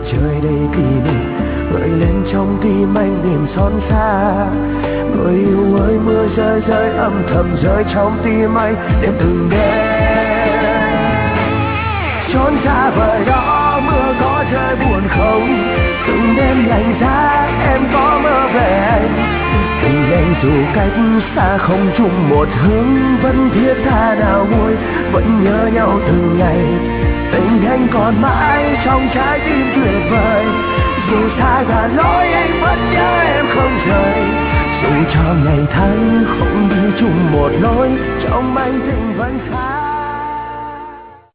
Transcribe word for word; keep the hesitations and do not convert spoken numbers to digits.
trời đầy kỷ niệm gợi lên trong tim anh niềm xót xa. Người yêu ơi, mưa rơi rơi âm thầm rơi trong tim anh đêm từng đêm. Trốn xa vời đó mưa có rơi buồn không, từng đêm lạnh giá em có mơ về anh. Tình anh dù cách xa không chung một hướng, vẫn thiết tha nào nguôi, vẫn nhớ nhau từng ngày. Tình anh còn mãi trong trái tim tuyệt vời, dù xa cả lối anh vẫn nhớ em không rời. Dù cho ngày tháng không đi chung một lối, trong anh tình vẫn khác.